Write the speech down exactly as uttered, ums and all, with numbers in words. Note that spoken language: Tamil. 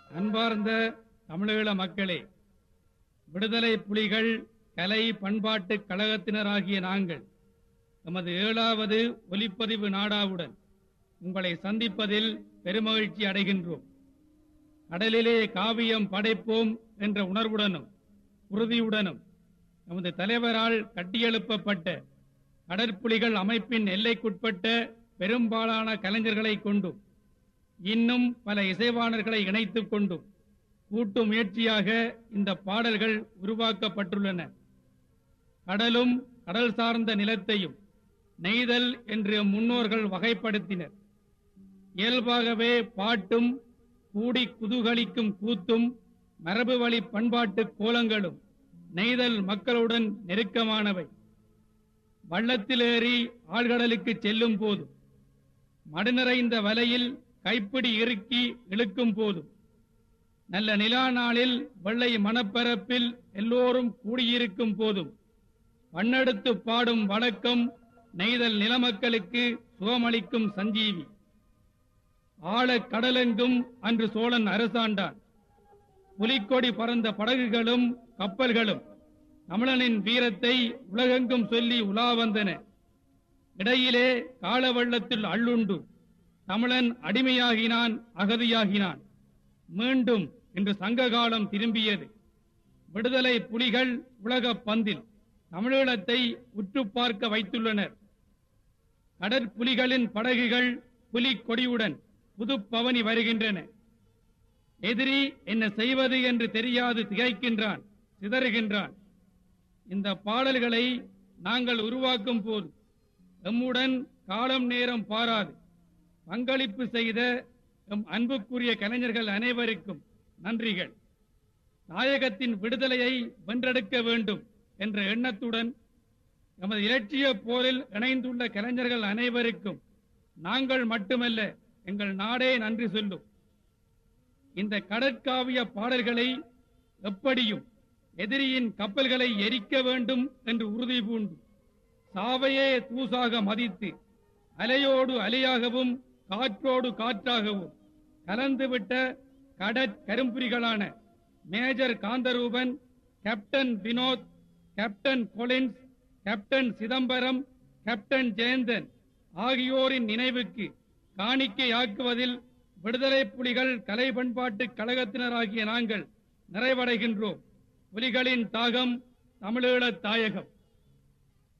அன்பார்ந்த தமிழீழ மக்களே, விடுதலை புலிகள் கலை பண்பாட்டு கழகத்தினராகிய நாங்கள் நமது ஏழாவது ஒலிப்பதிவு நாடாவுடன் உங்களை சந்திப்பதில் பெருமகிழ்ச்சி அடைகின்றோம். கடலிலே காவியம் படைப்போம் என்ற உணர்வுடனும் உறுதியுடனும் நமது தலைவரால் கட்டியெழுப்பப்பட்ட கடற்புலிகள் அமைப்பின் எல்லைக்குட்பட்ட பெரும்பாலான கலைஞர்களை கொண்டும் இன்னும் பல இசைவாணர்களை இணைத்துக் கொண்டும் கூட்டு முயற்சியாக இந்த பாடல்கள் உருவாக்கப்பட்டுள்ளன. கடலும் கடல் சார்ந்த நிலத்தையும் நெய்தல் என்று முன்னோர்கள் வகைப்படுத்தினர். இயல்பாகவே பாட்டும் கூடி குதூகலிக்கும் கூத்தும் மரபு வழி பண்பாட்டு கோலங்களும் நெய்தல் மக்களுடன் நெருக்கமானவை. வள்ளத்திலேறி ஆழ்கடலுக்கு செல்லும் போதும், மடுநிறைந்த வலையில் கைப்பிடி இறுக்கி இழுக்கும் போதும், நல்ல நிலா நாளில் வெள்ளை மணப்பரப்பில் எல்லோரும் கூடியிருக்கும் போதும் பண்ணெடுத்து பாடும் வழக்கம் நெய்தல் நிலமக்களுக்கு சுகமளிக்கும் சஞ்சீவி. ஆழக் கடலெங்கும் அன்று சோழன் அரசாண்டான். புலிக்கொடி பறந்த படகுகளும் கப்பல்களும் தமிழனின் வீரத்தை உலகெங்கும் சொல்லி உலா வந்தன. இடையிலே கால வெள்ளத்தில் அள்ளுண்டு தமிழன் அடிமையாகினான், அகதியாகினான். மீண்டும் இன்று சங்ககாலம் திரும்பியது. விடுதலை புலிகள் உலக பந்தில் தமிழீழத்தை உற்று பார்க்க வைத்துள்ளனர். கடற்புலிகளின் படகுகள் புலி கொடியுடன் புது பவனி வருகின்றன. எதிரி என்ன செய்வது என்று தெரியாது திகைக்கின்றான், சிதறுகின்றான். இந்த பாடல்களை நாங்கள் உருவாக்கும் போது எம்முடன் காலம் நேரம் பாராது பங்களிப்பு செய்த எம் அன்புக்குரிய கலைஞர்கள் அனைவருக்கும் நன்றிகள். நாயகத்தின் விடுதலையை வென்றெடுக்க வேண்டும் என்ற எண்ணத்துடன் நமது இலட்சிய போரில் இணைந்துள்ள கலைஞர்கள் அனைவருக்கும் நாங்கள் மட்டுமல்ல, எங்கள் நாடே நன்றி சொல்லும். இந்த கடற்காவிய பாடல்களை எப்படியும் எதிரியின் கப்பல்களை எரிக்க வேண்டும் என்று உறுதி பூண்டு சாவையே தூசாக மதித்து அலையோடு அலையாகவும் காற்றோடு காற்றாகவும் கலந்துவிட்ட கடற்கரும்புரிகளான major Kantharuban, captain Vinoth, captain Collins, captain Chidambaram, captain Jeyanthan ஆகியோரின் நினைவுக்கு காணிக்கையாக்குவதில் விடுதலை புலிகள் கலை பண்பாட்டு கழகத்தினராகிய நாங்கள் நிறைவடைகின்றோம். புலிகளின் தாகம் தமிழீழ தாயகம்.